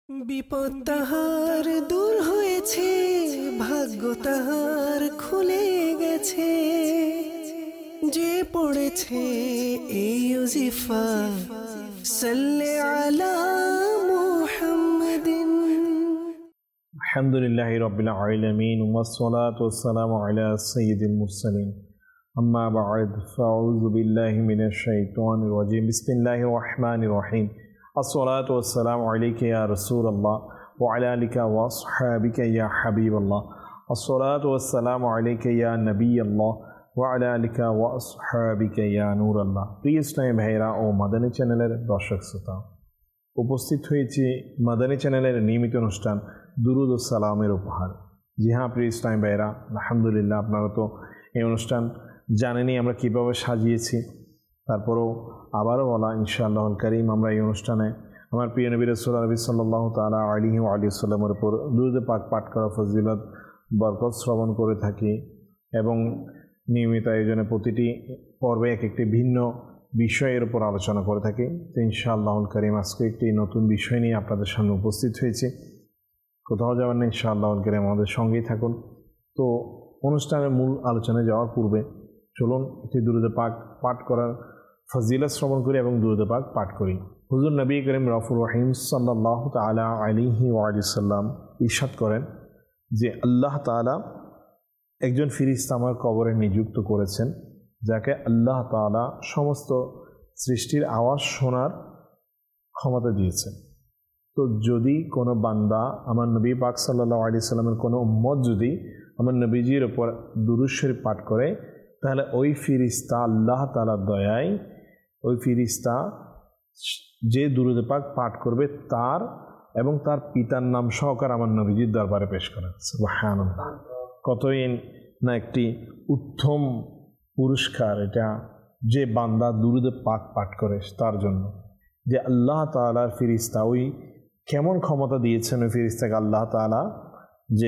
বিপদ তাহার দূর হয়েছে, ভাগ্য তাহার খুলে গেছে, যে পড়েছে এই ওজিফা সাল্লি আলা মুহাম্মাদিন। আলহামদুলিল্লাহি রাব্বিল আলামিন ওয়াসসালাতু ওয়াসসালামু আলা সাইয়্যিদিল মুরসালিন আম্মা বা'দ ফাআউযু বিল্লাহি মিনাশ শাইতানির রাজীম বিসমিল্লাহির রহমানির রহিম আসসালাতু ওয়াসসালামু আলাইকা ইয়া রাসূলুল্লাহ ওয়া আলা আলিকা ওয়া আসহাবিকা ইয়া হাবিবাল্লাহ আসসালাতু ওয়াসসালামু আলাইকা ইয়া নবিয়াল্লাহ ওয়া আলা আলিকা ওয়া আসহাবিকা ইয়া নূরাল্লাহ। প্রিয় ইসলামী ভাইরা ও মাদানী চ্যানেলের দর্শক শ্রোতা, উপস্থিত হয়েছি মাদানী চ্যানেলের নিয়মিত অনুষ্ঠান দুরুদ ও সালামের উপহার। জি হ্যাঁ প্রিয় ইসলামী ভাইরা, আলহামদুলিল্লাহ আপনারা তো এই অনুষ্ঠান জানেনই আমরা কীভাবে সাজিয়েছি। তারপরেও আবারও বলা ইনশাআল্লাহুল কারীম, আমরা এই অনুষ্ঠানে আমার প্রিয় নবী রাসূল নবী সাল্লাল্লাহু তাআলা আলাইহি ওয়া আলিহি ওয়াসাল্লামের উপর দুরূদ পাক পাঠ করা ফজিলত বরকত শ্রবণ করে থাকি এবং নিয়মিত আয়োজনে প্রতিটি পর্বে এক একটি ভিন্ন বিষয়ের উপর আলোচনা করে থাকি। তো ইনশাআল্লাহুল কারীম আজকে একটি নতুন বিষয় নিয়ে আপনাদের সামনে উপস্থিত হয়েছি। কোথাও যাবেন না, ইনশাআল্লাহুল কারীম আমাদের সঙ্গেই থাকুন। তো অনুষ্ঠানের মূল আলোচনায় যাওয়ার পূর্বে চলুন একটি দুরূদ পাক পাঠ করার ফজিলত শ্রবণ করি এবং দুরূদ পাক পাঠ করি। হুজুর নবী করিম রাউফুর রহিম সাল্লাল্লাহু তাআলা আলাইহি ওয়া সাল্লাম ইরশাদ করেন যে আল্লাহ তাআলা একজন ফেরেশতা আমার কবরে নিযুক্ত করেছেন, যাকে আল্লাহ তাআলা সমস্ত সৃষ্টির আওয়াজ শোনার ক্ষমতা দিয়েছেন। তো যদি কোনো বান্দা আমার নবী পাক সাল্লাল্লাহু আলাইহি সাল্লামের কোনো উম্মত যদি আমার নবীজির ওপর দুরূদ শরীফ পাঠ করে, তাহলে ওই ফেরেশতা আল্লাহ তাআলার দয়ায় ওই ফেরেশতা যে দুরূদ পাক পাঠ করবে তার এবং তার পিতার নাম সহকারে আমার নবীজির দরবারে পেশ করেন। সুবহানাল্লাহ, কতই না একটি উত্তম পুরস্কার এটা, যে বান্দা দুরূদ পাক পাঠ করে তার জন্য। যে আল্লাহ তাআলার ফেরেশতা ওই কেমন ক্ষমতা দিয়েছেন ওই ফেরেশতাকে আল্লাহ তাআলা, যে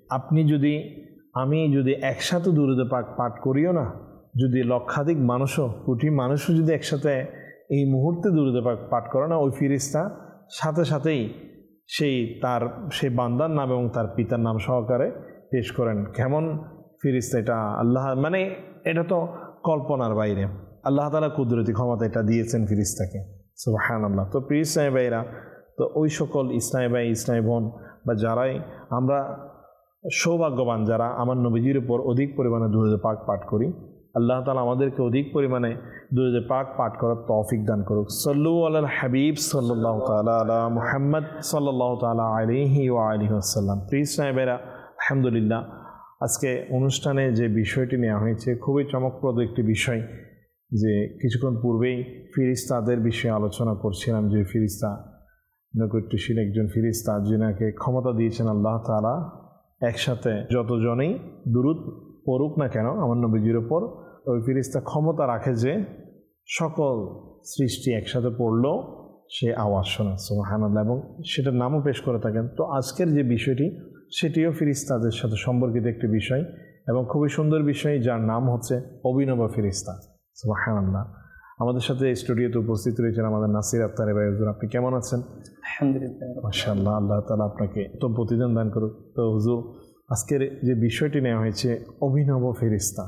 আমি যদি একসাথে দুরূদ পাক পাঠ করিও না, যদি লক্ষাধিক মানুষও কোটি মানুষও যদি একসাথে এই মুহূর্তে দুরূদ পাক পাঠ করে না, ওই ফেরেশতা সাথে সাথেই সেই বান্দার নাম এবং তার পিতার নাম সহকারে পেশ করেন। কেমন ফেরেশতা এটা! আল্লাহ মানে এটা তো কল্পনার বাইরে। আল্লাহ তাআলা কুদরতি ক্ষমতা এটা দিয়েছেন ফেরেশতাকে। সুবহানাল্লাহ। তো প্রিয় ইসলামী ভাইরা, তো ওই সকল ইসলামী ভাই ইসলামী বোন বা যারাই আমরা সৌভাগ্যবান, যারা আমার নবীজির উপর অধিক পরিমাণে দুরূদ পাক পাঠ করি, আল্লাহ তাআলা আমাদেরকে অধিক পরিমাণে দুরূদ পাক পাঠ করার তৌফিক দান করুক। সাল্লু আলাল হাবিব সাল্লাল্লাহু তাআলা আলা মুহাম্মদ সাল্লাল্লাহু তাআলা আলাইহি ওয়া আলিহি ওয়াসাল্লাম। প্রিয় ইসলামী ভাইরা, আলহামদুলিল্লাহ আজকে অনুষ্ঠানে যে বিষয়টি নেওয়া হয়েছে খুবই চমকপ্রদ একটি বিষয়। যে কিছুক্ষণ পূর্বেই ফেরেশতাদের বিষয়ে আলোচনা করছিলাম, যে ফেরেশতা নৈকট্যশীল একজন ফেরেশতা যিনাকে ক্ষমতা দিয়েছেন আল্লাহ তাআলা, একসাথে যতজনেই দুরূদ পড়ুক না কেন আমার নবীজির ওপর, ওই ফেরেশতা ক্ষমতা রাখে যে সকল সৃষ্টি একসাথে পড়লো সে আওয়াজ শোনে। সুবহানাল্লাহ। এবং সেটার নামও পেশ করে থাকেন। তো আজকের যে বিষয়টি সেটিও ফেরেশতাদের সাথে সম্পর্কিত একটি বিষয় এবং খুবই সুন্দর বিষয়, যার নাম হচ্ছে অভিনব ফেরেশতা। সুবহানাল্লাহ। আমাদের সাথে স্টুডিওতে উপস্থিত রয়েছেন আমাদের নাসির আফতার ভাই। হুজুর, আপনি কেমন আছেন? আলহামদুলিল্লাহ, মাশাআল্লাহ, আল্লাহ তাআলা আপনাকে উত্তম প্রতিদান দান করুক। তো হুজুর, আজকের যে বিষয়টি নেওয়া হয়েছে অভিনব ফেরেশতা।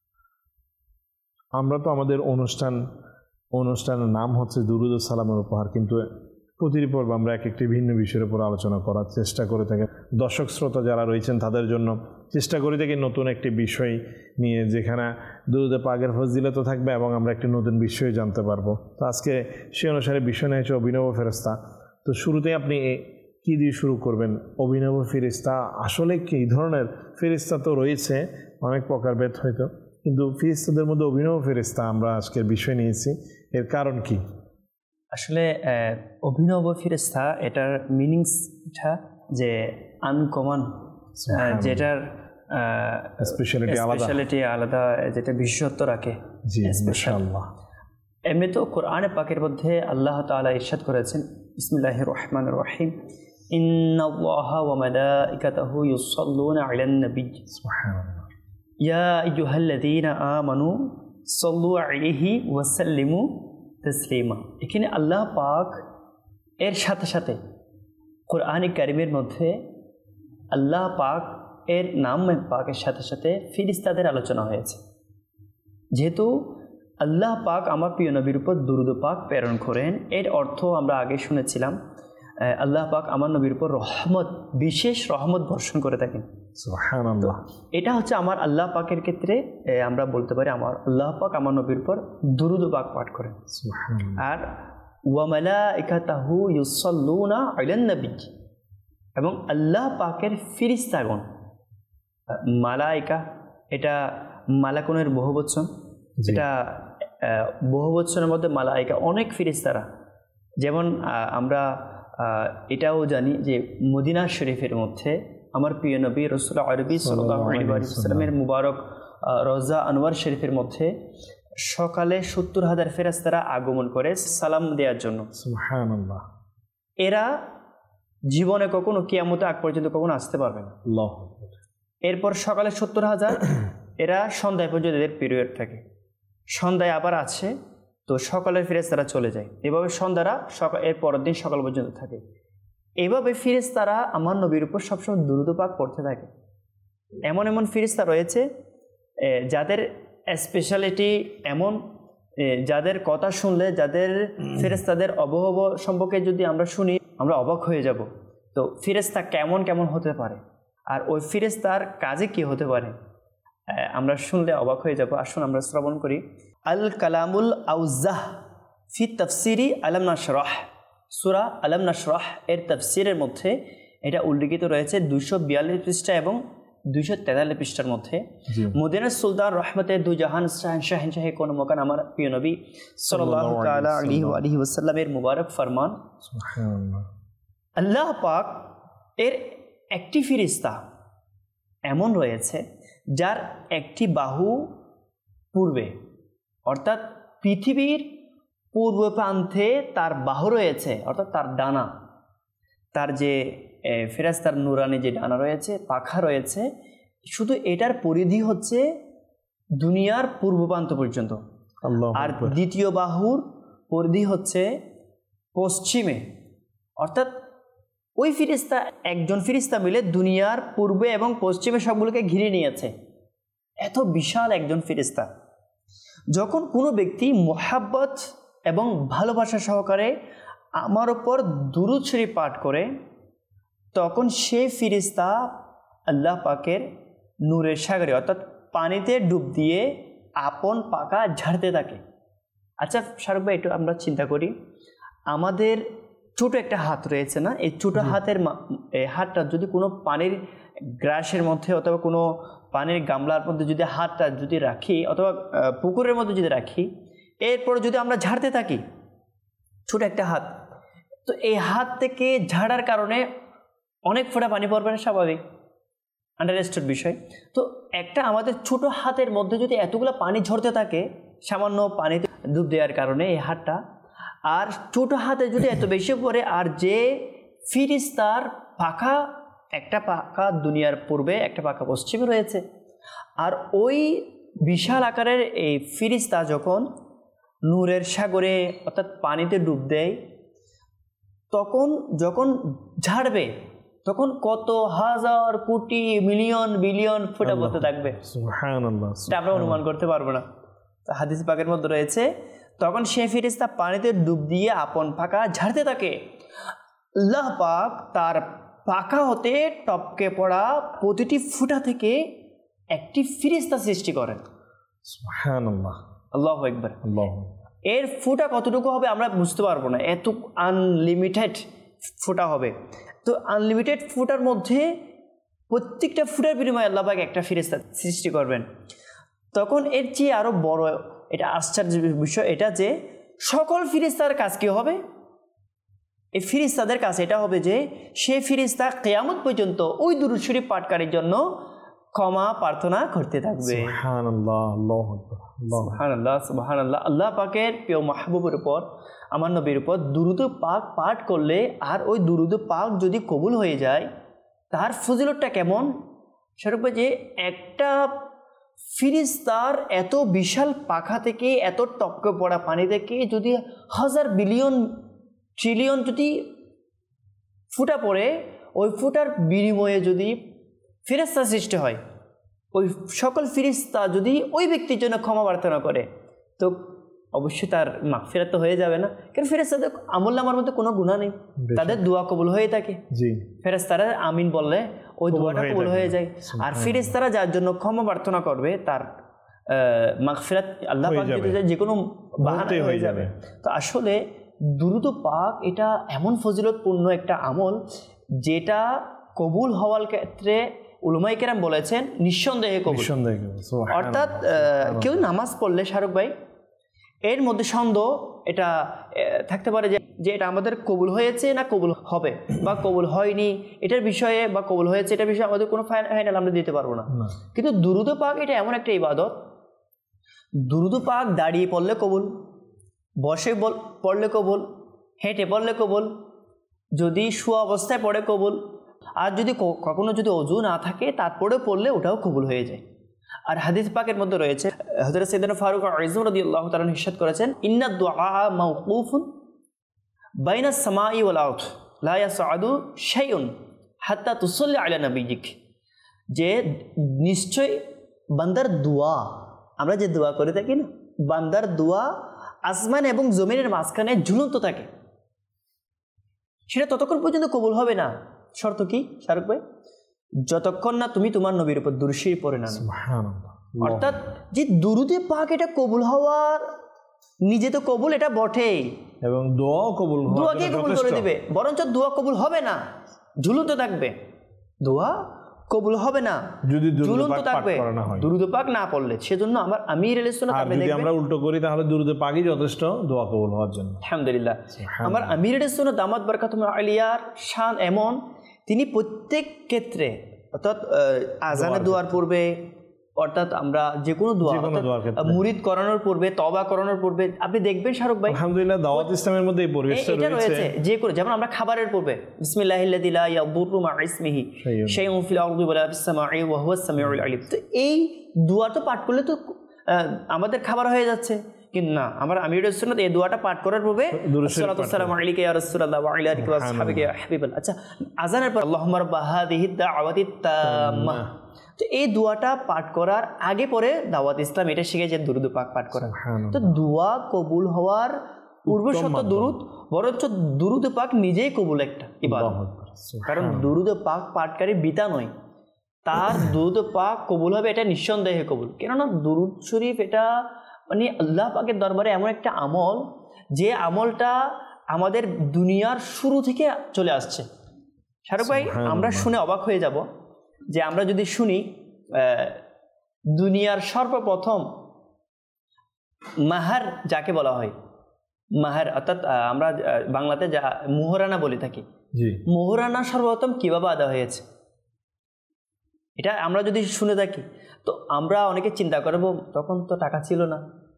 আমরা তো আমাদের অনুষ্ঠানের নাম হচ্ছে দুরূদ ও সালামের উপহার, কিন্তু প্রতিটি পর্বে আমরা এক একটি ভিন্ন বিষয়ের উপর আলোচনা করার চেষ্টা করে থাকি। দর্শক শ্রোতা যারা রয়েছেন তাদের জন্য চেষ্টা করে থাকি নতুন একটি বিষয় নিয়ে, যেখানে দুরূদ পাকের ফজিলত থাকবে এবং আমরা একটি নতুন বিষয় জানতে পারবো। তো আজকে সে অনুসারে বিষয় নিয়ে হচ্ছে অভিনব ফেরেশতা। তো শুরুতেই আপনি কি দিয়ে শুরু করবেন? অভিনব ফেরেশতা আসলে কি ধরনের? ফেরেশতা তো রয়েছে অনেক প্রকারভেদ হয়তো, কিন্তু ফেরেশতাদের মধ্যে অভিনব ফেরেশতা আমরা আজকের বিষয় নিয়েছি, এর কারণ কি? আসলে অভিনব ফেরেশতা এটার মিনিংসটা যে আনকমন, যেটার স্পেশালিটি আলাদা, যেটা বিশেষত্ব রাখে। জি মাশাআল্লাহ। এমনি তো কোরআনে পাকের মধ্যে আল্লাহ তাআলা ইরশাদ করেছেন, বিসমিল্লাহির রহমানির রহিম, ইন্নাল্লাহা ওয়া মালাইকাতাহু ইউসাল্লুনা আলান নবী সুবহানাল্লাহ ইয়া আইয়ুহাল্লাযীনা আমানু সাল্লু আলাইহি ওয়া সাল্লিমু তাসলিমা। এখানে আল্লাহ পাক এর সাথে সাথে কোরআন কারিমের মধ্যে আল্লাহ পাক এর নাম পাকের সাথে সাথে ফিরিস্তাদের আলোচনা হয়েছে। যেহেতু আল্লাহ পাক আমার প্রিয় নবীর উপর দুরূদ পাক প্রেরণ করেন, এর অর্থ আমরা আগে শুনেছিলাম আল্লাহ পাক আমার নবীর উপর রহমত, বিশেষ রহমত বর্ষণ করে থাকেন। সুবহানাল্লাহ। এটা হচ্ছে আমার আল্লাহ পাকের ক্ষেত্রে আমরা বলতে পারি আমার আল্লাহ পাক আমার নবীর উপর দুরূদ পাক পাঠ করেন। সুবহানাল্লাহ। আর ওয়া মালাইকাতাহু ইউসাল্লুনা আলান নবী, এবং আল্লাহ পাকের ফিরিস্তাগণ, মালাইকা এটা মালাকুনের বহুবচন, এটা বহুবচনের মধ্যে মালাইকা অনেক ফিরিস্তারা। যেমন আমরা এটাও জানি যে মদিনা শরীফের মধ্যে আমার প্রিয় নবী রাসূলুল্লাহ আরবি সাল্লাল্লাহু আলাইহি ওয়াসাল্লামের মুবারক রওজা আনোয়ার শরীফের মধ্যে সকালে 70,000 ফেরেশতারা আগমন করে সালাম দেওয়ার জন্য। সুবহানাল্লাহ। এরা জীবনে কখনো কিয়ামতের আগ পর্যন্ত কখনো আসতে পারবে না। আল্লাহু আকবার। এরপর সকালে 70,000, এরা সন্ধ্যায় পর্যন্ত এদের পিরিয়ড থাকে, সন্ধ্যায় আবার আছে, তো সকালের ফেরেশতারা চলে যায়। এভাবে সন্ধ্যারা এর পরের দিন সকাল পর্যন্ত থাকে। এভাবে ফেরেশতারা আমার নবীর উপর সবসময় দুরূদ পাক পড়তে থাকে। এমন এমন ফেরেশতা রয়েছে যাদের স্পেশালিটি এমন, যাদের কথা শুনলে, যাদের ফেরেশতাদের অবয়ব সম্পর্কে যদি আমরা শুনি আমরা অবাক হয়ে যাব। তো ফেরেশতা কেমন কেমন হতে পারে আর ওই ফেরেশতার কাজে কি হতে পারে আমরা শুনলে অবাক হয়ে যাব। আসুন আমরা শ্রবণ করি। আল কালামুল আউজাহ ফি তাফসিরি আলাম নাশরাহ, সূরা আলাম নাশরাহ এর তাফসিরের মধ্যে এটা উল্লেখিত রয়েছে 242 পৃষ্ঠা এবং 243 পৃষ্ঠার মধ্যে। মদিনার সুলতান রহমতে দু জাহান শাহেনশাহে কোন মকান আমার প্রিয় নবী সাল্লাল্লাহু তাআলা আলাইহি ওয়াসাল্লামের মুবারক ফরমান, সুবহানাল্লাহ, আল্লাহ পাক এর একটি ফেরেশতা এমন রয়েছে যার একটি বাহু পূর্বে, অর্থাৎ পৃথিবীর পূর্ব প্রান্তে তার বাহু রয়েছে, অর্থাৎ তার ডানা, তার যে ফেরেশতার নুরানি যে ডানা রয়েছে, পাখা রয়েছে, শুধু এটার পরিধি হচ্ছে দুনিয়ার পূর্ব প্রান্ত পর্যন্ত। আর দ্বিতীয় বাহুর পরিধি হচ্ছে পশ্চিমে, অর্থাৎ ওই ফেরেশতা একজন ফেরেশতা মিলে দুনিয়ার পূর্বে এবং পশ্চিমে সবগুলোকে ঘিরে নিয়েছে। এত বিশাল একজন ফেরেশতা। যখন কোনো ব্যক্তি মোহাব্বত এবং ভালোবাসা সহকারে আমার ওপর দুরূদ শরীফ পাঠ করে, তখন সে ফেরেশতা আল্লাহ পাকের নূরের সাগরে অর্থাৎ পানিতে ডুব দিয়ে আপন পাকা ঝাড়তে থাকে। আচ্ছা শাহরুখ ভাই, একটু আমরা চিন্তা করি, আমাদের ছোটো একটা হাত রয়েছে না, এই ছোটো হাতের হাতটা যদি কোনো পানির গ্রাসের মধ্যে অথবা কোনো পানির গামলার মধ্যে যদি হাতটা যদি রাখি, অথবা পুকুরের মধ্যে যদি রাখি, এরপর যদি আমরা ঝাড়তে থাকি, ছোটো একটা হাত, তো এই হাত থেকে ঝাড়ার কারণে অনেক ফোঁটা পানি পড়বে না, স্বাভাবিক, আন্ডারস্ট্যান্ড বিষয়। তো একটা আমাদের ছোটো হাতের মধ্যে যদি এতগুলো পানি ঝরতে থাকে সামান্য পানিতে ডুব দেওয়ার কারণে এই হাতটা, আর ছোটো হাতে যদি এত বেশি পড়ে, আর যে ফেরেশতার পাখা, একটা পাখা দুনিয়ার পূর্বে একটা পাখা পশ্চিমে রয়েছে, আর ওই বিশাল আকারের এই ফেরেশতা যখন নূরের সাগরে অর্থাৎ পানিতে ডুব দেয়, তখন যখন ঝাড়বে তখন কত হাজার কোটি মিলিয়ন বিলিয়ন ফোঁটা পড়তে থাকবে, সুবহানাল্লাহ, এটা আমরা অনুমান করতে পারবো না। হাদিস পাকের মধ্যে রয়েছে তখন সে ফেরেশতা পানিতে ডুব দিয়ে আপন পাখা ঝাড়তে থাকে। আল্লাহ পাক তার পাখা হতে টপকে পড়া প্রতিটি ফুটা থেকে একটি ফেরেশতা সৃষ্টি করেন। সুবহানাল্লাহ, আল্লাহু আকবার। আল্লাহু এর ফুটা কতটুকু হবে আমরা বুঝতে পারবো না, এত আনলিমিটেড ফুটা হবে। তো আনলিমিটেড ফুটার মধ্যে প্রত্যেকটা ফুটার বিনিময়ে আল্লাহ পাক একটা ফেরেশতা সৃষ্টি করবেন। তখন এর চেয়ে আরও বড় এটা আশ্চর্যের বিষয় এটা যে সকল ফেরেশতার কাজ কী হবে, এই ফেরেশতাদের কাছে এটা হবে যে সে ফেরেশতা কিয়ামত পর্যন্ত ওই দুরূদ শরীফ পাঠকারীর জন্য ক্ষমা প্রার্থনা করতে থাকবে। সুবহানাল্লাহ, আল্লাহু আকবার, সুবহানাল্লাহ, সুবহানাল্লাহ। আল্লাহ পাকের প্রিয় মাহবুবের উপর, আমার নবীর উপর দুরূদ পাক পাঠ করলে আর ওই দুরূদ পাক যদি কবুল হয়ে যায়, তার ফজিলতটা কেমন সেরকম যে একটা ফেরেশতার এত বিশাল পাখা থেকে, এত টপকে পড়া পানি থেকে যদি হাজার বিলিয়ন ট্রিলিয়ন যদি ফুটা পড়ে ওই ফুটার বিনিময়ে যদি ফেরেশতা সৃষ্টি হয়, ওই সকল ফেরেশতা যদি ওই ব্যক্তির জন্য ক্ষমা প্রার্থনা করে, তো অবশ্যই তার মাগফিরাত তো হয়ে যাবে না, কারণ ফেরেশতাদের আমলনামার মধ্যে কোনো গুনাহ নেই, তাদের দোয়া কবুল হয়ে থাকে। ফেরেশতারা আমিন বললে ওই দোয়াটা কবুল হয়ে যায়। আর ফেরেশতারা যার জন্য ক্ষমা প্রার্থনা করবে তার মাগফিরাত আল্লাহ পাক যে কোনো বাহানা হয়ে যাবে। তো আসলে দুরূদ পাক এটা এমন ফজিলতপূর্ণ একটা আমল যেটা কবুল হওয়ার ক্ষেত্রে উলামায়ে কেরাম বলেছেন নিঃসন্দেহে কবুল। অর্থাৎ কেউ নামাজ পড়লে শাহরুখ ভাই এর মধ্যে সন্দেহ এটা থাকতে পারে যে এটা আমাদের কবুল হয়েছে না কবুল হবে বা কবুল হয়নি এটার বিষয়ে, বা কবুল হয়েছে এটার বিষয়ে আমাদের কোনো ফাইনাল আমরা দিতে পারবো না। কিন্তু দুরূদ পাক এটা এমন একটা ইবাদত, দুরূদ পাক দাঁড়িয়ে পড়লে কবুল, বসে পড়লে কবুল, হেঁটে পড়লে কবুল, যদি শোয়া অবস্থায় পড়ে কবুল, আর যদি কখনো যদি ওযু না থাকে তারপরে পড়লে ওটাও কবুল হয়ে যায়। আর হাদিস পাকের মধ্যে রয়েছে হযরত সাইয়েদনা ফারুক আযম রাদিয়াল্লাহু তাআলা ইরশাদ করেছেন, ইন্না দুআ মাওকুফুন বাইনাস সামাই ওয়াল আরদ লা ইয়াসআদু শাইউন হাত্তা তুসাল্লি আলা নাবিয়িক, যে নিশ্চয় বান্দার দোয়া, আমরা যে দোয়া করে থাকি না, বান্দার দোয়া আসমান এবং জমিনের মাঝখানে ঝুলন্ত থাকে, সেটা ততক্ষণ পর্যন্ত কবুল হবে না। শর্ত কি শাহরুখ ভাই? যতক্ষণ না তুমি তোমার নবীর উপর দুরূদ শরীফ পড়ে না। অর্থাৎ যে দুরূদে পাক এটা কবুল হওয়ার নিজে তো কবুল এটা বটেই, এবং দোয়াও কবুল, দোয়াকে কবুল করে দিবে, বরঞ্চ দোয়া কবুল হবে না, ঝুলন্ত থাকবে, দোয়া কবুল হবে না যদি ঝুলন্ত থাকবে দুরূদ পাক না পড়লে। সেজন্য আমার আমির আলাইহিস সালাম, যদি আমরা উল্টো করি তাহলে দুরূদ পাকই যথেষ্ট দোয়া কবুল হওয়ার জন্য। আলহামদুলিল্লাহ, আমার আমির আলাইহিস সালাম দামাত বারাকাতুহু আলিয়ার শান এমন, তিনি প্রত্যেক ক্ষেত্রে অর্থাৎ আজানে দোয়ার পূর্বে, অর্থাৎ আমরা যে কোনো দোয়া মুরিদ করানোর পূর্বে, তওবা করানোর পূর্বে, আপনি দেখবেন শাহরুখ ভাই আলহামদুলিল্লাহ দাওয়াত ইসলামের মধ্যে এই পরিবেশটা রয়েছে, যে করে যেমন আমরা খাবারের পূর্বে বিসমিল্লাহিল্লাযী লা ইয়াদুররু মা ইসমিহি শাইউন ফিল আরদি ওয়ালা ফিস সামাই ওয়া হুয়াস সামিউল আলিম। তো এই দোয়া তো পাঠ করলে তো আমাদের খাবার হয়ে যাচ্ছে, কিন্তু না, আমরা আমির সুন্নাত এই দোয়াটা পাঠ করার পূর্বে আসসালাতু ওয়াসসালামু আলাইকা ইয়া রাসূলুল্লাহ ওয়া আলা আলিহি ওয়া আসহাবিহি ইয়া হাবিবাল্লাহ। আচ্ছা, আযানের পর আল্লাহুম্মা রাব্বা হাযিহিদ দাওয়াতিত তাম্মাহ, তো এই দোয়াটা পাঠ করার আগে পরে দাওয়াত ইসলাম এটা শিখেছে দুরূদ পাক পাঠ করা। তো দোয়া কবুল হওয়ার পূর্ব শর্ত দুরূদ, বরঞ্চ দুরূদ পাক নিজেই কবুল একটা ইবাদত, কারণ দুরূদ পাক পাঠকারী বিতা নয়, তার দুরূদ পাক কবুল হবে এটা নিঃসন্দেহে কবুল। কেননা দুরূদ শরীফ এটা মানে আল্লাহ পাকের দরবারে এমন একটা আমল, যে আমলটা আমাদের দুনিয়ার শুরু থেকে চলে আসছে। শাহরুখ ভাই, আমরা শুনে অবাক হয়ে যাব যে আমরা যদি শুনি দুনিয়ার সর্বপ্রথম মাহার যাকে বলা হয়, মাহার অর্থাৎ আমরা বাংলাতে যা মোহরানা বলে থাকি, মোহরানা সর্বপ্রথম কিভাবে আদা হয়েছে এটা আমরা যদি শুনে থাকি, তো আমরা অনেকে চিন্তা করব তখন তো টাকা ছিল না।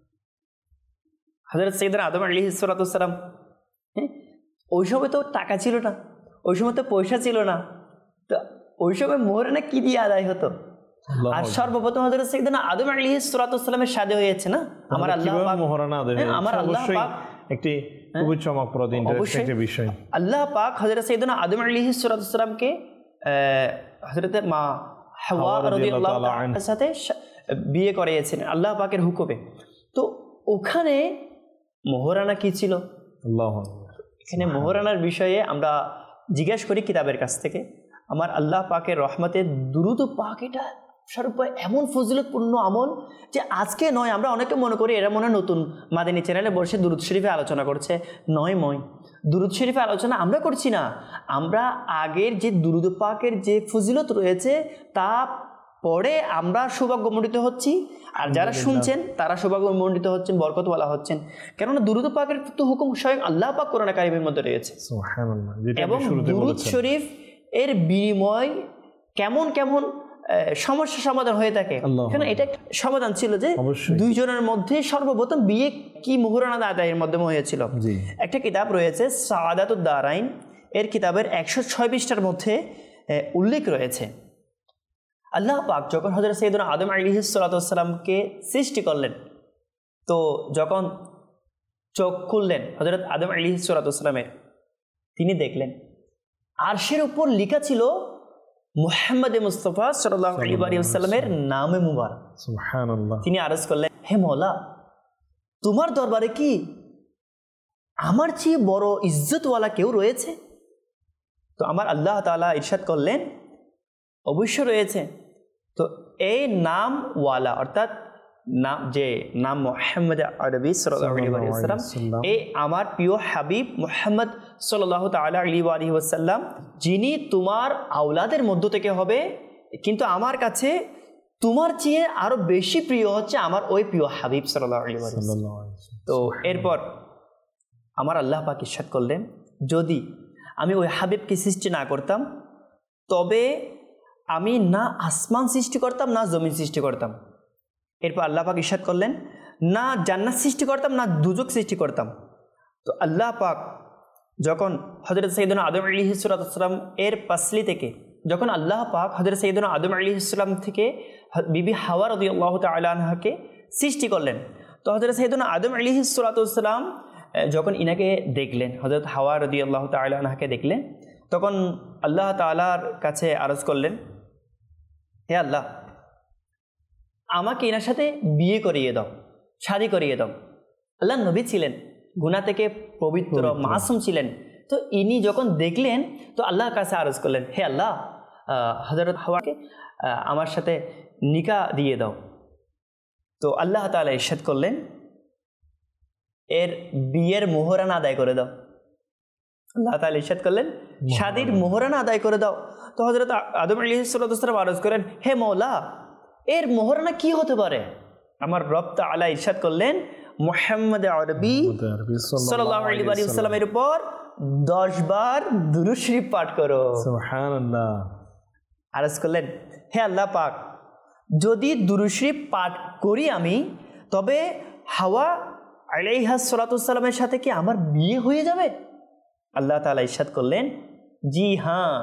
হযরত সাইয়েদনা আদম আলাইহিস সালাতু ওয়াস সালাম, ওই সময় তো টাকা ছিল না, ওই সময় তো পয়সা ছিল না, তো ওই সময় মোহরানা কি দিয়ে আদায় হতো? আর সর্বপ্রথম হযরত সাইয়েদনা আদম আলাইহিস সালাতু ওয়াস সালামের সাথে হয়েছে না আমার আল্লাহ পাক মোহরানা আদায় হয়েছে। আমার আল্লাহ পাক একটি খুবই চমকপ্রদ ইন্টারেস্টিং বিষয়, আল্লাহ পাক হযরত সাইয়েদনা আদম আলাইহিস সালাতু ওয়াস সালামকে হযরত মা হাওয়া রাদিয়াল্লাহু তাআলার সাথে বিয়ে করিয়েছেন আল্লাহ পাকের হুকুমে। তো ওখানে মোহরানা কি ছিল? আল্লাহু আকবার। এখানে মোহরানার বিষয়ে আমরা জিজ্ঞেস করি কিতাবের কাছ থেকে। আমার আল্লাহ পাকের রহমতে দুরূদ পাক এটা শাহরুখ ভাই এমন ফজিলতপূর্ণ আমল যে আজকে নয়, আমরা অনেকে মনে করি এরা মনে নতুন মাদানী চ্যানেলে বসে দুরূদ শরীফে আলোচনা করছে। নয়, দুরূদ শরীফে আলোচনা আমরা করছি না, আমরা আগের যে দুরূদ পাকের যে ফজিলত রয়েছে তা পড়ে আমরা সৌভাগ্যমণ্ডিত হচ্ছি, আর যারা শুনছেন তারা সৌভাগ্যমণ্ডিত হচ্ছেন, বরকতওয়ালা হচ্ছেন। কেননা দুরূদ পাকের তো হুকুম স্বয়ং আল্লাহ পাক কোরআন কারীমের মধ্যে রয়েছে, এবং দুরূদ শরীফ এর বিনিময় কেমন কেমন সমস্যা সমাধান হয়ে থাকে। এখানে এটা সমাধান ছিল যে দুইজনের মধ্যে সর্বপ্রথম বিয়ে কি মোহরানা আদায়ের মাধ্যমে হয়েছিল। একটা কিতাব রয়েছে সাআদাতুদ দারাইন, এর কিতাবের 106 পৃষ্ঠার মধ্যে উল্লেখ রয়েছে আল্লাহ পাক যখন হযরত সাইয়েদনা আদম আলাইহিস সালাতু ওয়াস সালামকে সৃষ্টি করলেন, তো যখন চোখ খুললেন হযরত আদম আলাইহিস সালাতু ওয়াস সালামের, তিনি দেখলেন আরশের উপর লেখা ছিল মুহাম্মদ মুস্তাফা সাল্লাল্লাহু আলাইহি ওয়াসাল্লামের নামে মুবারক। সুবহানাল্লাহ। তিনি আরজ করলেন, হে মওলা, তোমার দরবারে কি আমার চেয়ে বড় ইজ্জতওয়ালা কেউ রয়েছে? তো আমার আল্লাহ তাআলা ইরশাদ করলেন, অবশ্য রয়েছে। তো এই নামওয়ালা অর্থাৎ নাম মুহাম্মদ আরবি সাল্লাল্লাহু আলাইহি ওয়াসাল্লাম, এই আমার প্রিয় হাবিব মুহাম্মদ সাল্লাল্লাহু তাআলা আলাইহি ওয়াসাল্লাম, যিনি তোমার আওলাদের মধ্য থেকে হবে, কিন্তু আমার কাছে তোমার চেয়ে আরো বেশি প্রিয় হচ্ছে আমার ওই প্রিয় হাবিব সাল্লাল্লাহু আলাইহি ওয়াসাল্লাম। তো এরপর আমার আল্লাহ পাক ইরশাদ করলেন, যদি আমি ওই হাবিবকে সৃষ্টি না করতাম, তবে আমি না আসমান সৃষ্টি করতাম, না জমিন সৃষ্টি করতাম। এরপর আল্লাহ পাক ইরশাদ করলেন, না জান্নাত সৃষ্টি করতাম, না দুজক সৃষ্টি করতাম। তো আল্লাহ পাক যখন হযরত সাইয়েদনা আদম আলাইহিস সালাম এর পাসলি থেকে, যখন আল্লাহ পাক হযরত সাইয়েদনা আদম আলাইহিস সালাম থেকে বিবি হাওয়া রাদিয়াল্লাহু তাআলা আনহাকে সৃষ্টি করলেন, তো হযরত সাইয়েদনা আদম আলাইহিস সালাম যখন ইনাকে দেখলেন, হযরত হাওয়া রাদিয়াল্লাহু তাআলা আনহাকে দেখলেন, তখন আল্লাহ তাআলার কাছে আরজ করলেন, হে আল্লাহ, আমাকে এনার সাথে বিয়ে করিয়ে দাও, শাদী করিয়ে দাও। আল্লাহ নবী ছিলেন, গুনাহ থেকে পবিত্র মাসুম ছিলেন। তো ইনি যখন দেখলেন, তো আল্লাহর কাছে আরজ করলেন, হে আল্লাহ, হযরত হাওয়াকে আমার সাথে নিকাহ দিয়ে দাও। তো আল্লাহ তাআলা ইরশাদ করলেন, এর বিয়ের মোহরানা আদায় করে দাও। আল্লাহ তাআলা ইরশাদ করলেন, শাদীর মোহরানা আদায় করে দাও। তো হযরত আদম আলাইহিস সালাম আরজ করেন, হে মওলা, এর মোহরানা কি হতে পারে? আমার রব তাআলা ইরশাদ করলেন, মুহাম্মদ আরবি সাল্লাল্লাহু আলাইহি ওয়াসাল্লামের উপর 10 বার দুরূদ শরীফ পাঠ করো। সুবহানাল্লাহ। আরজ করলেন, হে আল্লাহ পাক, যদি দুরূদ শরীফ পাঠ করি আমি, তবে হাওয়া আলাইহা সালাতু সালামের সাথে কি আমার বিয়ে হয়ে যাবে? আল্লাহ তাআলা ইরশাদ করলেন, জি হ্যাঁ।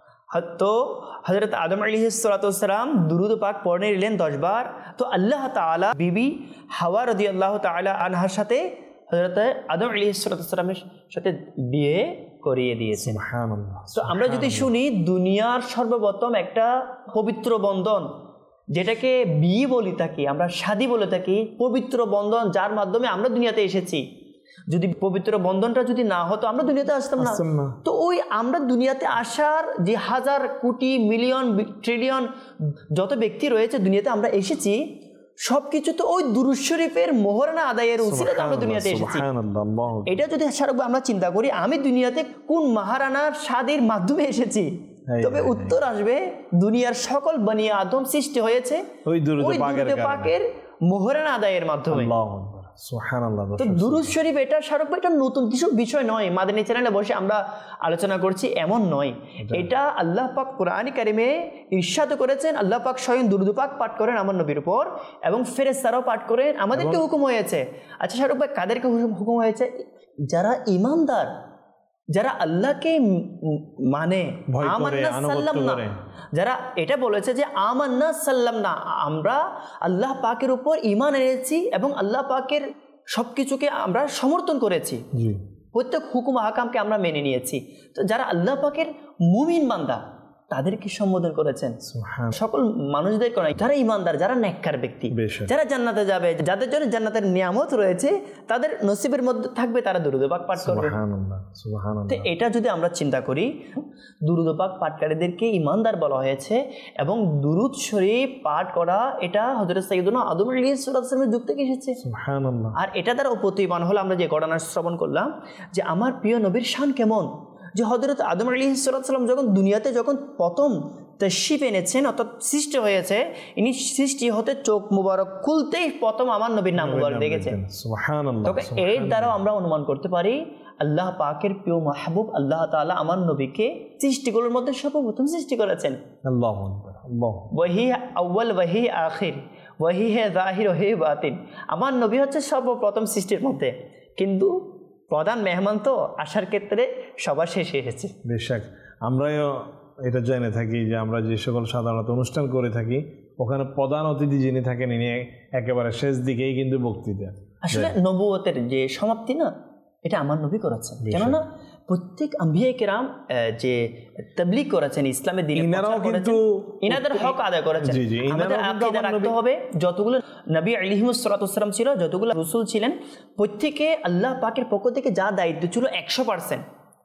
তো হযরত আদম আলাইহিস সালাতু সালাম দুরূদ পাক পড়ে নিলেন 10 বার। তো আল্লাহ তাআলা বিবি হাওয়া রাদিয়াল্লাহু তাআলা আনহার সাথে হযরত আদম আলাইহিস সালাতু সালামের সাথে বিয়ে করিয়ে দিয়েছেন। সুবহানাল্লাহ। তো আমরা যদি শুনি, দুনিয়ার সর্বপ্রথম একটা পবিত্র বন্ধন, যেটাকে বিয়ে বলে থাকি, আমরা শাদী বলে থাকি, পবিত্র বন্ধন, যার মাধ্যমে আমরা দুনিয়াতে এসেছি। যদি পবিত্র বন্ধনটা যদি না হতো, আমরা দুনিয়াতে আসতাম না। তো ওই আমরা দুনিয়াতে আসার যে হাজার কোটি মিলিয়ন ট্রিলিয়ন যত ব্যক্তি রয়েছে দুনিয়াতে আমরা এসেছি, সবকিছু তো ওই দুরূদ শরীফের মোহরানা আদায়ের উসিলাতে আমরা দুনিয়াতে এসেছি। এটা যদি স্বরূপ আমরা চিন্তা করি, আমি দুনিয়াতে কোন মহারানার শাদীর মাধ্যমে এসেছি, তবে উত্তর আসবে, দুনিয়ার সকল বনি আদম সৃষ্টি হয়েছে ওই দুরূদ পাকের মোহরানা আদায়ের মাধ্যমে। সুবহানাল্লাহ। তো দুরূদ শরীফ এটা স্বরূপ, এটা নতুন কিছু বিষয় নয়, মাদানী চ্যানেলে বসে আমরা আলোচনা করছি এমন নয়। এটা আল্লাহ পাক কোরআনে কারিমে ইরশাদ করেছেন, আল্লাহ পাক স্বয়ং দুরূদ পাক পাঠ করেন আমার নবীর উপর, এবং ফেরেশতারাও পাঠ করেন, আমাদেরকে হুকুম হয়েছে। আচ্ছা স্বরূপ ভাই, কাদেরকে হুকুম হয়েছে? যারা ঈমানদার, যারা আল্লাহকে মানে, আমান্না সাল্লাম না, যারা এটা বলেছে যে আমান্না সাল্লাম না, আমরা আল্লাহ পাকের উপর ঈমান এনেছি এবং আল্লাহ পাকের সবকিছুকে আমরা সমর্থন করেছি, প্রত্যেক হুকুম আহকামকে আমরা মেনে নিয়েছি। তো যারা আল্লাহ পাকের মুমিন বান্দা, তাদেরকে সম্বোধন করেছেন, সকল মানুষদের নয়, যারা ঈমানদার, যারা নেককার ব্যক্তি, যারা জান্নাতে যাবে, যাদের জন্য জান্নাতের নিয়ামত রয়েছে, তাদের নসিবের মধ্যে থাকবে তারা দুরূদ পাক পাঠ করবে। তো এটা যদি আমরা চিন্তা করি, দুরূদ পাক পাঠকারীদেরকে ঈমানদার বলা হয়েছে, এবং দুরূদ শরীফ পাঠ করা এটা হযরত সাইয়েদনা আদম আলাইহিস সালামের যুগ থেকে এসেছে। আর এটা দ্বারা প্রতিমান হলো আমরা যে ঘটনা শ্রবণ করলাম, যে আমার প্রিয় নবীর শান কেমন, যে হযরত আদম আলাইহিস সালাম যখন দুনিয়াতে যখন প্রথম তাশরীফ এনেছেন, অর্থাৎ সৃষ্টি হয়েছে, ইনি সৃষ্টি হতে চোখ মুবারক খুলতেই প্রথম আমার নবীর নাম মুবারক দেখেছেন। সুবহানাল্লাহ। তবে এর দ্বারাও আমরা অনুমান করতে পারি, আল্লাহ পাকের প্রিয় মাহবুব আল্লাহ তাআলা আমার নবীকে সৃষ্টিগুলোর মধ্যে সর্বপ্রথম সৃষ্টি করেছেন। আল্লাহু আকবার। আল্লাহ ওয়াহি আউয়াল ওয়াহি আখির ওয়াহি হে জাহির ওয়াহি বাতিন। আমার নবী হচ্ছে সর্বপ্রথম সৃষ্টির মধ্যে, কিন্তু প্রধান মেহমান তো আসার ক্ষেত্রে সবার শেষে এসেছে। বেশক আমরাও এটা জেনে থাকি যে আমরা যে সকল সাধারণত অনুষ্ঠান করে থাকি, ওখানে প্রধান অতিথি যিনি থাকেন, ইনি একেবারে শেষ দিকেই কিন্তু বক্তৃতা। আসলে নবুয়তের যে সমাপ্তি না, এটা আমার নবী করেছেন। কেননা প্রত্যেক আম্বিয়া কেরাম যে তাবলীগ করেছেন, ইসলামের দ্বীন ইনারাও কিন্তু ইনাদের হক আদায় করেছেন। আমাদের আকীদা রাখতে হবে, যতগুলো নবী আলাইহিস সালাতু ওয়াস সালাম ছিল, যতগুলো রাসূল ছিলেন, প্রত্যেকে আল্লাহ পাকের পক্ষ থেকে যা দায়িত্ব ছিল 100%,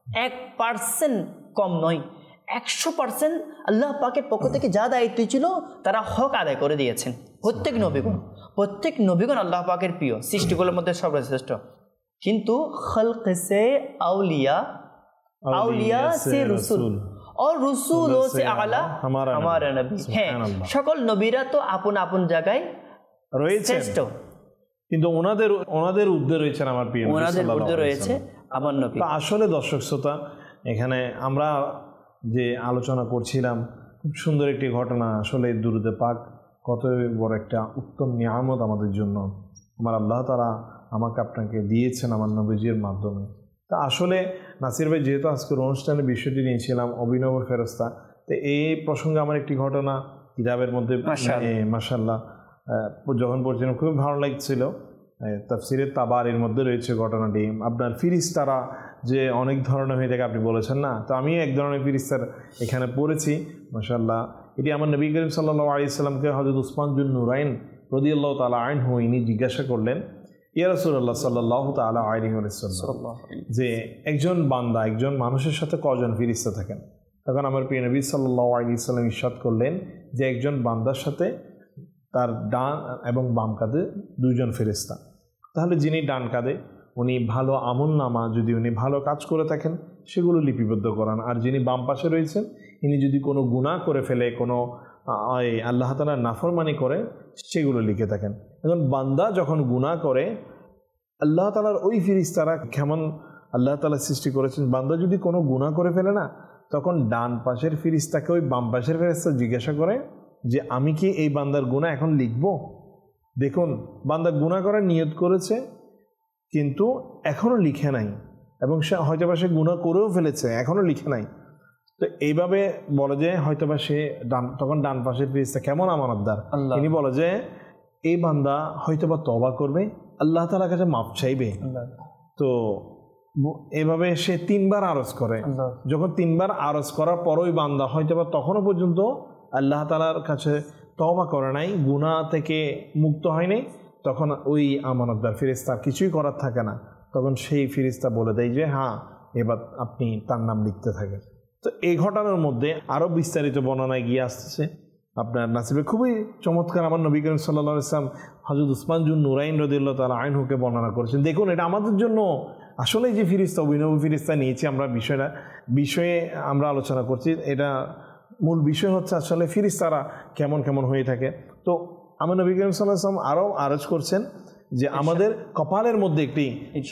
1% কম নয়, 100% আল্লাহ পাকের পক্ষ থেকে যা দায়িত্ব ছিল তারা হক আদায় করে দিয়েছেন। প্রত্যেক নবীগণ আল্লাহ পাকের প্রিয়, সৃষ্টিগুলোর মধ্যে সর্বশ্রেষ্ঠ। কিন্তু খলক সে আউলিয়া, আউলিয়া সে রসুল, और रसूलों से आला हमारा नबी। হ্যাঁ, সকল নবীরা তো আপন আপন জায়গায় শ্রেষ্ঠ, কিন্তু ওনাদের ঊর্ধ্বে রয়েছেন আমার প্রিয় নবী, ওনাদের ঊর্ধ্বে রয়েছে আমার নবী। আসলে দর্শক শ্রোতা, এখানে আমরা যে আলোচনা করছিলাম, খুব সুন্দর একটি ঘটনা। আসলে দুরূদে পাক কত বড় একটা উত্তম নিয়ামত আমাদের জন্য আমার আল্লাহ তাআলা আমাকে আপনাকে দিয়েছেন আমার নবীজির মাধ্যমে। তা আসলে নাসির ভাই যেহেতু আজকের অনুষ্ঠানে বিষয়টি নিয়েছিলাম অভিনব ফেরেশতা, তো এই প্রসঙ্গে আমার একটি ঘটনা কিতাবের মধ্যে মাশাআল্লাহ যখন পড়ছিলাম খুব ভালো লাগছিল। তাফসিরে তাবারির মধ্যে রয়েছে ঘটনাটি। আপনার ফিরিস্তারা যে অনেক ধরনের হয়ে থাকে আপনি বলেছেন না, তো আমি এক ধরনের ফিরিস্তার এখানে পড়েছি মাশাআল্লাহ। এটি আমার নবী করিম সাল্লাল্লাহু আলাইহি সাল্লামকে হযরত উসমান বিন নুরাইন রাদিয়াল্লাহু তাআলা আনহু ইনি জিজ্ঞাসা করলেন, ইয়া রাসূলুল্লাহ সাল্লাল্লাহু তাআলা আলাইহি ওয়াসাল্লাম, যে একজন বান্দা, একজন মানুষের সাথে কজন ফিরিস্তা থাকেন? তখন আমার প্রিয় নবী সাল্লাল্লাহু আলাইহি ওয়াসাল্লাম ইরশাদ করলেন যে একজন বান্দার সাথে তার ডান এবং বাম কাঁধে দুইজন ফেরেশতা। তাহলে যিনি ডান কাঁধে উনি ভালো আমলনামা, যদি উনি ভালো কাজ করে থাকেন সেগুলো লিপিবদ্ধ করান, আর যিনি বাম পাশে রয়েছেন ইনি যদি কোনো গুনাহ করে ফেলে, কোনো আল্লাহ তাআলার নাফরমানি করে, সেগুলো লিখে থাকেন। এখন বান্দা যখন গুনাহ করে, আল্লাহ তাআলার ওই ফেরেশতারা কেমন আল্লাহ তাআলা সৃষ্টি করেছেন, বান্দা যদি কোনো গুনাহ করে ফেলে না, তখন ডান পাশের ফেরেশতাকে ওই বাম পাশের ফেরেশতা জিজ্ঞাসা করে যে আমি কি এই বান্দার গুনাহ এখন লিখব? দেখুন, বান্দা গুনাহ করার নিয়ত করেছে কিন্তু এখনও লিখে নাই, এবং সে হয়তোবা সে গুনাহ করেও ফেলেছে, এখনও লিখে নাই। তো এইভাবে বলে যে হয়তোবা সে তখন ডান পাশের ফেরেশতা কেমন আমানতদার, তিনি বলে যে এই বান্দা হয়তোবা তওবা করবে, আল্লাহ তাআলার কাছে মাফ চাইবে। তো এভাবে সে 3 বার আরজ করে। যখন 3 বার আরজ করার পরই বান্দা হয়তোবা তখনও পর্যন্ত আল্লাহ তাআলার কাছে তওবা করে নাই, গুনাহ থেকে মুক্ত হয় নাই, তখন ওই আমানতদার ফেরেশতার কিছুই করার থাকে না। তখন সেই ফেরেশতা বলে দেয় যে হ্যাঁ, এবার আপনি তার নাম লিখতে থাকেন। তো এই ঘটনার মধ্যে আরও বিস্তারিত বর্ণনায় গিয়ে আসতেছে আপনার নাসিবে খুবই চমৎকার। আমার নবী করিম সাল্লাল্লাহু আলাইহি ওয়াসাল্লাম হযরত উসমান বিন নুরাইন রাদিয়াল্লাহু তাআলা আনহুকে বর্ণনা করেছেন। দেখুন, এটা আমাদের জন্য আসলে যে ফেরেশতা, অভিনব ফেরেশতা নিয়েছি আমরা, বিষয়ে আমরা আলোচনা করছি। এটা মূল বিষয় হচ্ছে আসলে ফেরেশতারা কেমন কেমন হয়ে থাকে। তো আমার নবী করিম সাল্লাল্লাহু আলাইহি ওয়াসাল্লাম আরও আরজ করছেন যে আমাদের কপালের মধ্যে একটি,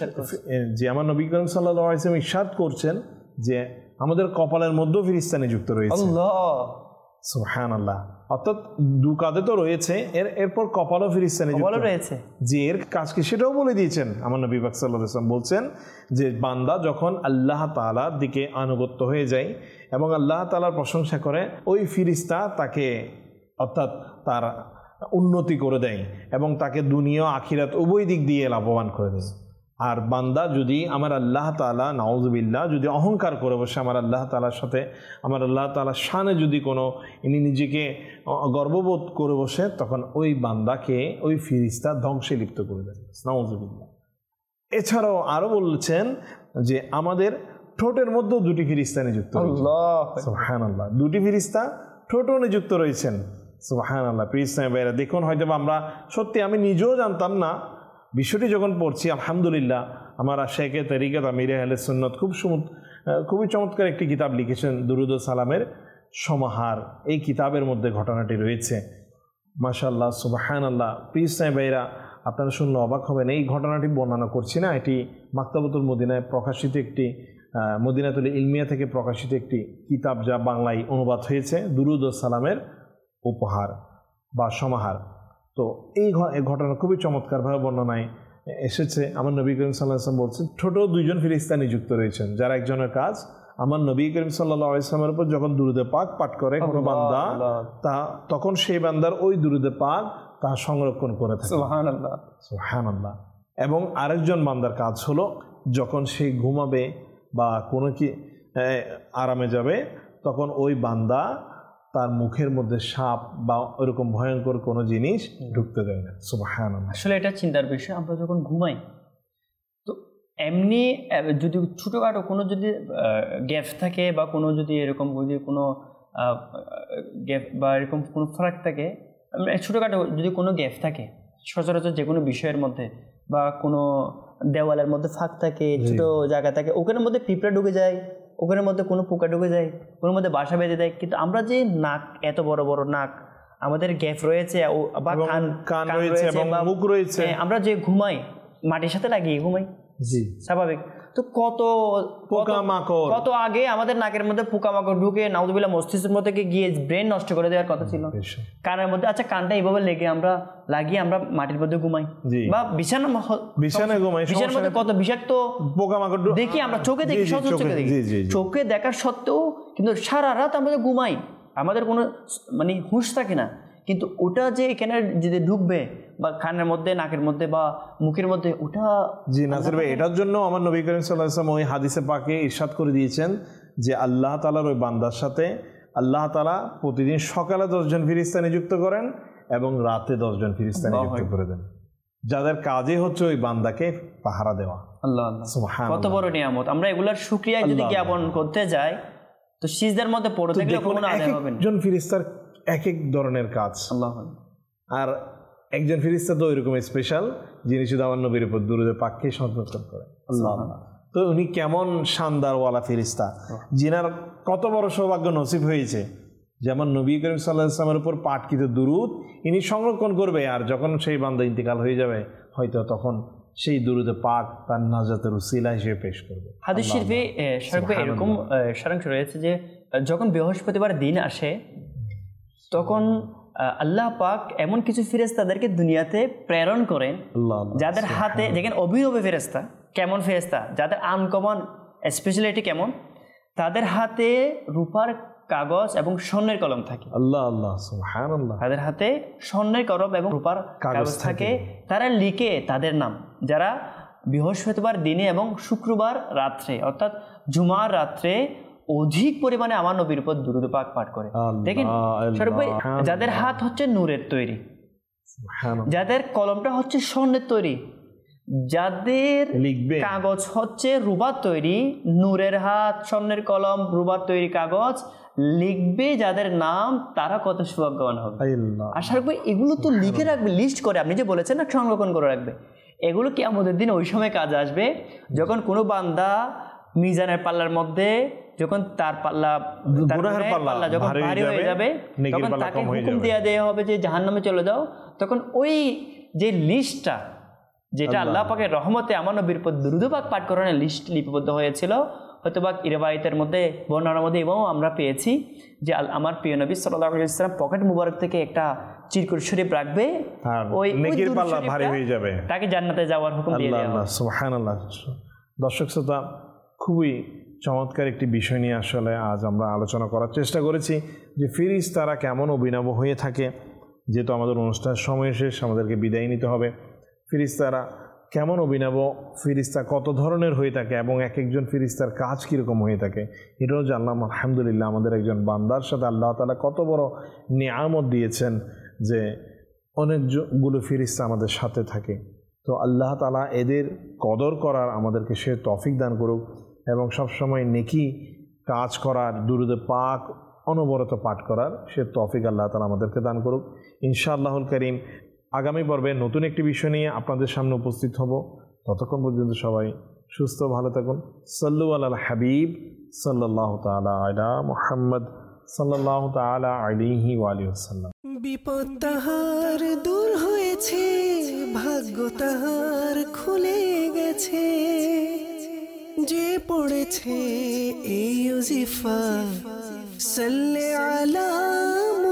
যে আমার নবী করিম সাল্লাল্লাহু আলাইহি ওয়াসাল্লাম ইরশাদ করছেন যে আমাদের কপালের মধ্যেও ফেরেশতা নিযুক্ত রয়েছে। সুবহানাল্লাহ। অর্থাৎ দু কাঁধে তো রয়েছে, এরপর কপালও ফেরেশতা নিযুক্ত রয়েছে। যে এর কাজ কি সেটাও বলে দিয়েছেন আমার নবী পাক সাল্লাল্লাহু আলাইহি ওয়াসাল্লাম। বলছেন যে বান্দা যখন আল্লাহ তাআলার দিকে আনুগত্য হয়ে যায় এবং আল্লাহ তাআলার প্রশংসা করে, ওই ফেরেশতা তাকে, অর্থাৎ তার উন্নতি করে দেয় এবং তাকে দুনিয়া আখিরাত উভয় দিক দিয়ে লাভবান করে দেয়। আর বান্দা যদি আমার আল্লাহ তাআলা, নাউযুবিল্লাহ, যদি অহংকার করে বসে আমার আল্লাহ তাআলার সাথে, আমার আল্লাহ তাআলার শানে যদি কোনো ইনি নিজেকে গর্ববোধ করে বসে, তখন ওই বান্দাকে ওই ফেরেশতা ধ্বংসে লিপ্ত করে দেয়, নাউযুবিল্লাহ। এছাড়াও আরও বলছেন যে আমাদের ঠোঁটের মধ্যেও 2টি ফেরেশতা নিযুক্ত রয়েছে। সুবহানাল্লাহ, 2টি ফেরেশতা ঠোঁটও নিযুক্ত রয়েছেন। সুবহানাল্লাহ। ফেরেশতা ভাইরা দেখুন, হয়তো আমরা সত্যি, আমি নিজেও জানতাম না বিষয়টি যখন পড়ছি। আলহামদুলিল্লাহ, আমার শেখে তরিকত আমিরে আহলে সুন্নত খুবই চমৎকার একটি কিতাব লিখেছেন, দুরুদ ও সালামের সমাহার। এই কিতাবের মধ্যে ঘটনাটি রয়েছে। মাশাআল্লাহ, সুবহানাল্লাহ। ফেরেশতা ভাইরা আপনারা শুনলে অবাক হবেন। এই ঘটনাটি বর্ণনা করছি না, এটি মাকতাবাতুল মদিনায় প্রকাশিত একটি, মদিনাতুল ইলমিয়া থেকে প্রকাশিত একটি কিতাব, যা বাংলায় অনুবাদ হয়েছে, দুরুদ ও সালামের উপহার বা সমাহার। তো এই ঘটনা খুবই চমৎকারভাবে বর্ণনায় এসেছে। আমার নবী করিম সাল্লাল্লাহু আলাইহি ওয়াসাল্লাম বলছেন, ছোট 2জন ফেরেশতা নিযুক্ত রয়েছেন, যারা একজনের কাজ আমার নবী করিম সাল্লাল্লাহু আলাইহি ওয়াসাল্লামের উপর যখন দুরুদে পাক পাঠ করে কোনো বান্দা, তখন সেই বান্দার ওই দুরুদে পাক তা সংরক্ষণ করে থাকে। সুবহানাল্লাহ, সুবহানাল্লাহ। এবং আরেকজন বান্দার কাজ হলো যখন সে ঘুমাবে বা কোনো কি আরামে যাবে, তখন ওই বান্দা তার মুখের মধ্যে সাপ বা ওরকম ভয়ঙ্কর কোনো জিনিস ঢুকতে দেয় না। সুবহানাল্লাহ। আসলে এটা চিন্তার বিষয়। আমরা যখন ঘুমাই তো এমনি যদি ছোটোখাটো কোনো যদি গ্যাপ থাকে বা কোনো যদি এরকম যদি কোনো গ্যাপ বা এরকম কোনো ফারাক থাকে, ছোটোখাটো যদি কোনো গ্যাপ থাকে সচরাচর যে কোনো বিষয়ের মধ্যে বা কোনো দেওয়ালের মধ্যে ফাঁক থাকে, ছোটো জায়গা থাকে, ওখানের মধ্যে পিঁপড়া ঢুকে যায়, ওখানের মধ্যে কোনো পোকা ঢুকে যায়, ওখানের মধ্যে বাসা বেঁধে দেয়। কিন্তু আমরা যে নাক, এত বড় বড় নাক, আমাদের গ্যাপ রয়েছে বা কান রয়েছে বা মুখ রয়েছে, আমরা যে ঘুমাই মাটির সাথে লাগিয়ে ঘুমাই, জি স্বাভাবিক। তো কত আগে আমাদের নাকের মধ্যে পোকামাকড় ঢুকে নাউযুবিল্লাহ মস্তিষ্কের মধ্যে গিয়ে ব্রেন নষ্ট করে দেওয়ার কথা ছিল। কানের মধ্যে আচ্ছা কানটা এইভাবে লাগিয়ে আমরা মাটির মধ্যে ঘুমাই বা বিছানায় ঘুমাই, বিছানার মধ্যে কত বিষাক্ত পোকামাকড় দেখি আমরা, চোখে দেখি, চোখে দেখি, চোখে দেখার সত্ত্বেও কিন্তু সারা রাত আমরা ঘুমাই, আমাদের কোনো মানে হুঁশ থাকে না। কিন্তু ওটা যে এখানে যদি ঢুকবে বা কানের মধ্যে, নাকের মধ্যে বা মুখের মধ্যে, ওটা জি নাসির ভাই, এটার জন্য আমার নবী করিম সাল্লাল্লাহু আলাইহি ওয়াসাল্লাম ওই হাদিসে পাকে ইরশাদ করে দিয়েছেন যে আল্লাহ তাআলার ওই বান্দার সাথে আল্লাহ তাআলা প্রতিদিন সকালে 10 জন ফেরেশতা নিযুক্ত করেন এবং রাতে 10 জন ফেরেশতা নিযুক্ত করে দেন, যাদের কাজই হচ্ছে ওই বান্দাকে পাহারা দেওয়া। আল্লাহ সুবহানাল্লাহ, কত বড় নিয়ামত। আমরা এগুলার শুকরিয়া যদি জ্ঞাপন করতে যাই তো সিজদার মধ্যে পড়ে থাকলে কোনো আদায় হবে না। একজন ফেরেশতার এক এক ধরনের কাজ। আল্লাহ, আর একজন ফেরেশতা তো এরকম স্পেশাল, যিনি শুধু আমার নবীর উপর দুরূদ পাককে সন্তোষ করে। আল্লাহ, তো উনি কেমন শানদারওয়ালা ফেরেশতা, যিনার কত বড় সৌভাগ্য নসিব হয়েছে যেমন নবী করিম সাল্লাল্লাহু আলাইহি ওয়াসাল্লামের উপর পাঠকৃত দুরূদ ইনি সংরক্ষণ করবে, আর যখন সেই বান্দা ইন্তেকাল হয়ে যাবে হয়তো তখন সেই দুরূদে পাক তার নাজাতের উসিলা হিসেবে পেশ করবে। হাদিস শরীফে এরকম সারাংশ রয়েছে যে যখন বৃহস্পতিবার দিন আসে তখন আল্লাহ পাক এমন কিছু ফেরেশতাদেরকে দুনিয়াতে প্রেরণ করেন যাদের হাতে, দেখেন অভিনব ফেরেশতা, কেমন ফেরেশতা, যাদের আনকমন স্পেশালিটি কেমন, তাদের হাতে রূপার কাগজ এবং স্বর্ণের কলম থাকে। আল্লাহ আল্লাহ সুবহানাল্লাহ, তাদের হাতে স্বর্ণের কলম এবং রূপার কাগজ থাকে। তারা লিখে তাদের নাম, যারা বৃহস্পতিবার দিনে এবং শুক্রবার রাত্রে অর্থাৎ জুমার রাত্রে অধিক পরিমাণে আমার নবীর উপর দুরূদ পাক পাঠ করে। দেখেন যাদের হাত হচ্ছে নূরের তৈরি, যাদের কলমটা হচ্ছে স্বর্ণের তৈরি, যাদের কাগজ হচ্ছে রূপার তৈরি, নূরের হাত, স্বর্ণের কলম, রূপার তৈরি কাগজ, লিখবে যাদের নাম, তারা কত সৌভাগ্যবান হবে। আশা রাখবে এগুলো তো লিখে রাখবে, লিস্ট করে, আপনি যে বলেছেন না সংরক্ষণ করে রাখবে, এগুলো কি আমাদের দিন ওই সময় কাজে আসবে যখন কোনো বান্দা মিজানের পাল্লার মধ্যে যখন তার পাল্লা যখন ভারী হয়ে যাবে, তখন তাকে হুকুম দিয়ে দেওয়া হবে যে জাহান্নামে চলে যাও, তখন ওই যে লিস্টটা যেটা আল্লাহ পাকের রহমতে আমার নবীর উপর দুরূদ পাক পাঠ করানোর লিস্ট লিপিবদ্ধ হয়েছিল, হয়তো বা ইরবায়েতের মধ্যে বর্ণনার মধ্যে, এবং আমরা পেয়েছি যে আমার প্রিয় নবী সাল্লাল্লাহু আলাইহি ওয়াসাল্লাম পকেট মুবারক থেকে একটা চিরকুট শরীফ রাখবে, ওই নেকির পাল্লা ভারী হয়ে যাবে, তাকে জান্নাতে যাওয়ার হুকুম দিয়ে দেওয়া হবে। সুবহানাল্লাহ। দর্শক শ্রোতা, খুবই চমৎকার একটি বিষয় নিয়ে আসলে আজ আমরা আলোচনা করার চেষ্টা করেছি যে ফেরেশতারা কেমন অভিনব হয়ে থাকে। যেহেতু আমাদের অনুষ্ঠানের সময় শেষ, আমাদেরকে বিদায় নিতে হবে। ফেরেশতারা কেমন অভিনব, ফেরেশতা কত ধরনের হয়ে থাকে এবং এক একজন ফেরেশতার কাজ কীরকম হয়ে থাকে এটাও জানলাম। আলহামদুলিল্লাহ, আমাদের একজন বান্দার সাথে আল্লাহ তাআলা কত বড় নিয়ামত দিয়েছেন যে অনেকগুলো ফেরেশতা আমাদের সাথে থাকে। তো আল্লাহ তাআলা এদের কদর করার আমাদেরকে সে তৌফিক দান করুক এবং সবসময় নেকি কাজ করার, দুরূদে পাক অনবরত পাঠ করার সে তৌফিক আল্লাহ তাআলা আমাদেরকে দান করুক ইনশাআল্লাহুল কারীম। আগামী পর্বে নতুন একটি বিষয় নিয়ে আপনাদের সামনে উপস্থিত হব। ততক্ষণ পর্যন্ত সবাই সুস্থ ভালো থাকুন। সাল্লু আলাল হাবিব সাল্লাল্লাহু তাআলা আলা মুহাম্মদ সাল্লাল্লাহু তাআলা আলাইহি ওয়া আলিহি ওয়াসাল্লাম। বিপদ তাহার দূর হয়েছে, ভাগ্য তাহার খুলে গেছে, যে পড়েছে এই ওজিফা সাল্লি আলা